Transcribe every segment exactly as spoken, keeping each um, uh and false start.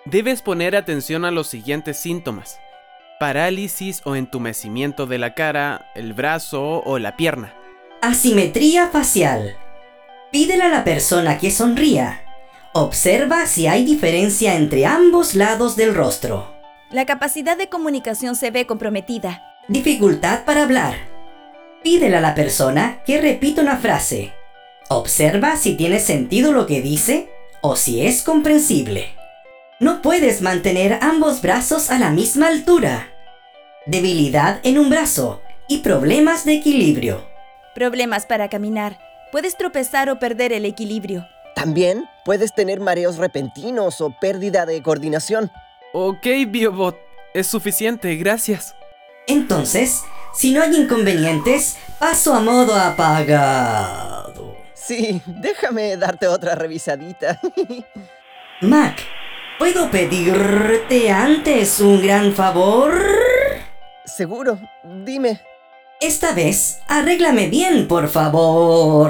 Debes poner atención a los siguientes síntomas: parálisis o entumecimiento de la cara, el brazo o la pierna. Asimetría facial. Pídele a la persona que sonría. Observa si hay diferencia entre ambos lados del rostro. La capacidad de comunicación se ve comprometida. Dificultad para hablar. Pídele a la persona que repita una frase. Observa si tiene sentido lo que dice o si es comprensible. No puedes mantener ambos brazos a la misma altura. Debilidad en un brazo y problemas de equilibrio. Problemas para caminar. Puedes tropezar o perder el equilibrio. También puedes tener mareos repentinos o pérdida de coordinación. Ok, Biobot, es suficiente, gracias. Entonces, si no hay inconvenientes, paso a modo apagado. Sí, déjame darte otra revisadita. Mac, ¿puedo pedirte antes un gran favor? Seguro, dime. Esta vez, arréglame bien, por favor.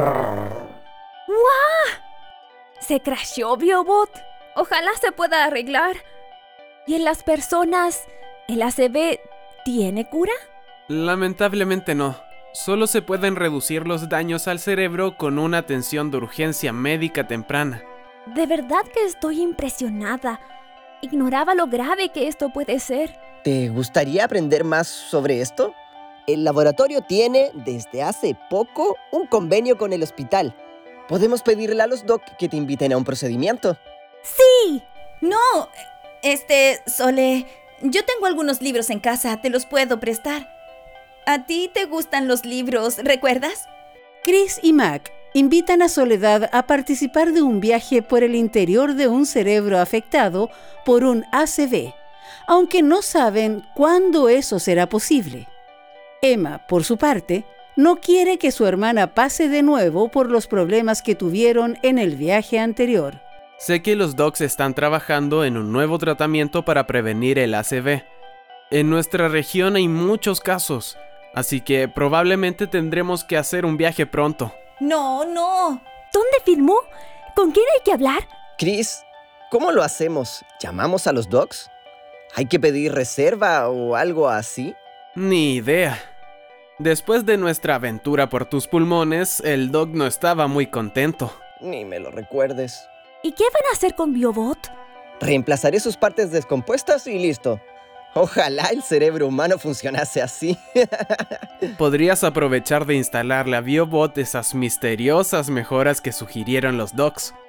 ¡Guau! ¿Se crasheó, Biobot? Ojalá se pueda arreglar. ¿Y en las personas, el A C V tiene cura? Lamentablemente no. Solo se pueden reducir los daños al cerebro con una atención de urgencia médica temprana. De verdad que estoy impresionada. Ignoraba lo grave que esto puede ser. ¿Te gustaría aprender más sobre esto? El laboratorio tiene, desde hace poco, un convenio con el hospital. Podemos pedirle a los doc que te inviten a un procedimiento. ¡Sí! No, este, Sole, yo tengo algunos libros en casa, te los puedo prestar. ¿A ti te gustan los libros, recuerdas? Chris y Mac invitan a Soledad a participar de un viaje por el interior de un cerebro afectado por un A C V, aunque no saben cuándo eso será posible. Emma, por su parte, no quiere que su hermana pase de nuevo por los problemas que tuvieron en el viaje anterior. Sé que los docs están trabajando en un nuevo tratamiento para prevenir el A C V. En nuestra región hay muchos casos, así que probablemente tendremos que hacer un viaje pronto. No, no. ¿Dónde filmó? ¿Con quién hay que hablar? Chris, ¿cómo lo hacemos? ¿Llamamos a los docs? ¿Hay que pedir reserva o algo así? Ni idea. Después de nuestra aventura por tus pulmones, el doc no estaba muy contento. Ni me lo recuerdes. ¿Y qué van a hacer con Biobot? Reemplazaré sus partes descompuestas y listo. Ojalá el cerebro humano funcionase así. Podrías aprovechar de instalarle a Biobot esas misteriosas mejoras que sugirieron los docs.